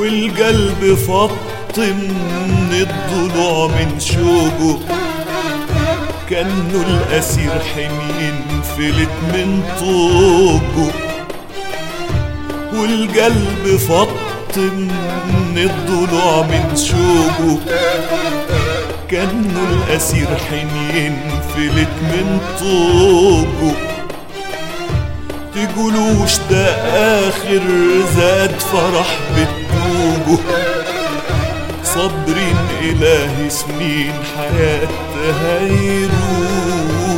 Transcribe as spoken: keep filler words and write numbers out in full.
والقلب فط من الضلوع من شوقه، كأنه الأسير حنين فلت من طوقه. والقلب فط من الضلوع من شوقه، كأنه الأسير حنين فلت من طوقه. تقولوش ده آخر زاد فرح بتوجه، صبرين إلهي سنين حياتها يروج.